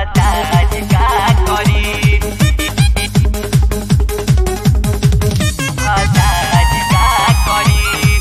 भतार का करी भतार का करी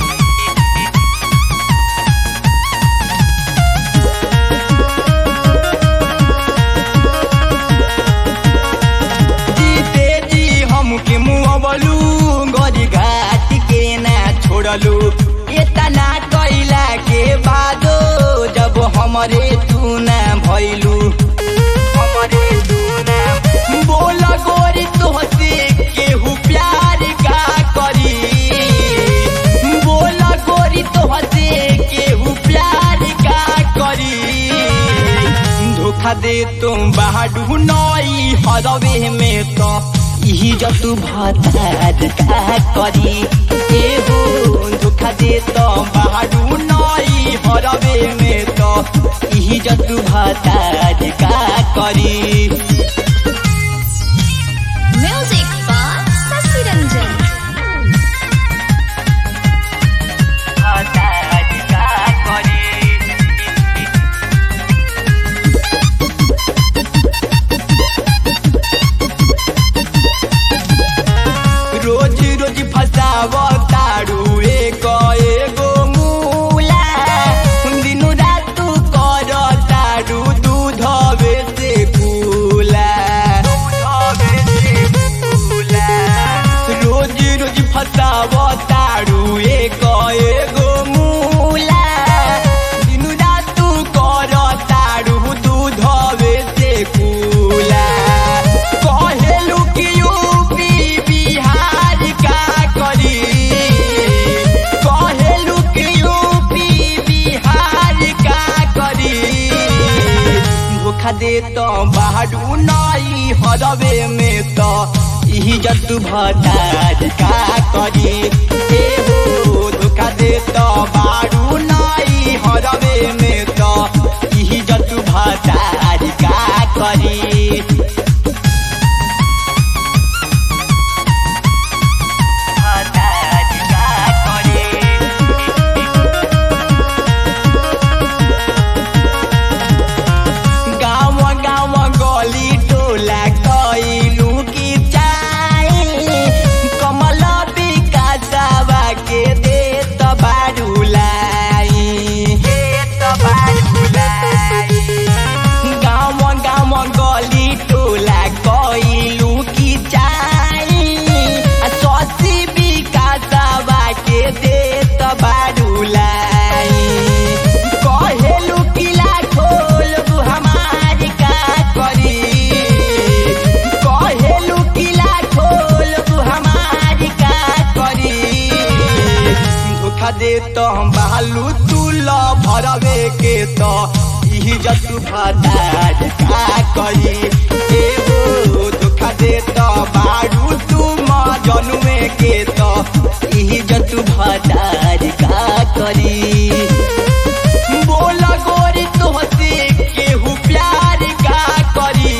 जीते जी हमके मुआवलू गरी घाट के ना छोड़लू इतना कैला के बादो जब हमरे तू ना भइलू हमरे तू ना बोल गोरी तोहसे केहू प्यार का करी बोल गोरी तोहसे केहू प्यार का करी धोखा दे तुम बाडू नई हरवे में तो यही जब तू भतार का करी एहो धोखा दे तो बाडू नई हरवे में तो यही जब तू भतार का करी Music by Sasi Ranjan. भतार का करी रोज रोज फसाव तारू एगो मूला दिनु रात तू कर तारू दूधवे से कूला रोज रोज फसाव तारू एगो मूला दिनु रात तू कर तारू दूधवे से कूला कहेलू कि यूपी बिहार का करी कहेलू कि यूपी बिहार का करी धोखा दे तो बाडू नई हरवे में तो यही जतु भतार का करी एहो धोखा दे तो बाडू नई हरवे में तो यही जतु भतार का करी भतार का करी गाँव गाँव गली टोला कैलू की चाय कमल विकासवा के दे तो बाडूलाई गाँव गाँव गली टोला कैलू की चाय शशि विकासवा के दे तो बाडूलाई कहेलू किला खोल हमार का करी कहेलू किला खोल हमार का करी धोखा दे तो हम बालू तू ल भरवे के तो यही जतु भतार का करी एहो धोखा दे तो बाडू तू जनुए के तो यही जतु भतार का करी बोल गोरी तोहसे केहू प्यार का करी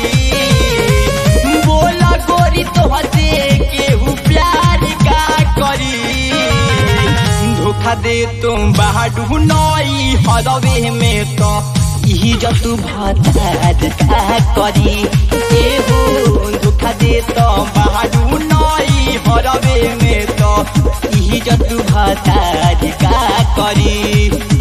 बोल गोरी तोहसे केहू प्यार का करी धोखा दे तुम बाडू नई हरवे में तो यही जतु भतार का करी एहो धोखा दे तो बाडू नई हरवे में तो यही जतु भतार का करी